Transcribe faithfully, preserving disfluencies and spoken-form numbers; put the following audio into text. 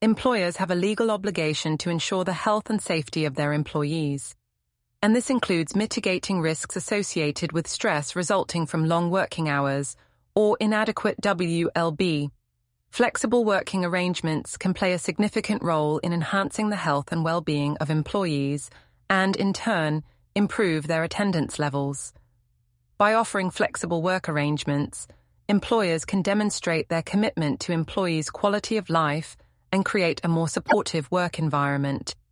Employers have a legal obligation to ensure the health and safety of their employees, and this includes mitigating risks associated with stress resulting from long working hours or inadequate W L B. Flexible working arrangements can play a significant role in enhancing the health and well-being of employees and, in turn, improve their attendance levels. By offering flexible work arrangements, employers can demonstrate their commitment to employees' quality of life and create a more supportive work environment.